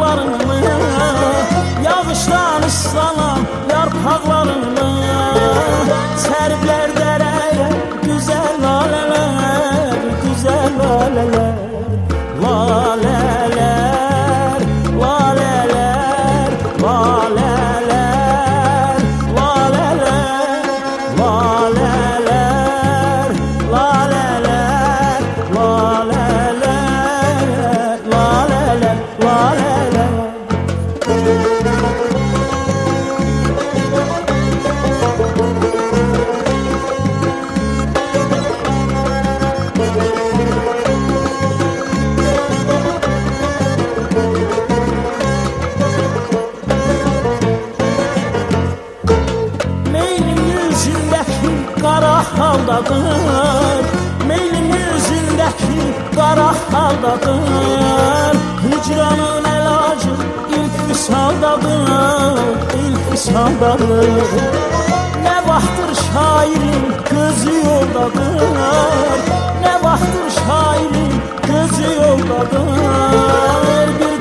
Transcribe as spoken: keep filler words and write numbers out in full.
dağlarını, yağışdan ıslanan yarpaqlarını, səriblər dərəyə güzel lalələr, güzel lalələr, lalələr, lalələr, lalələr, lalələr, lalələr, lalələr, lalələr, lalələr, lalələr. Meylim yüzündəki qara haldadır, meylim yüzündəki qara haldadır, hicranın əlacı ilk visaldadır, ilk visaldadır. Nə vaxtdır şairin gözü yoldadır, nə vaxtdır şairin gözü yoldadır, bir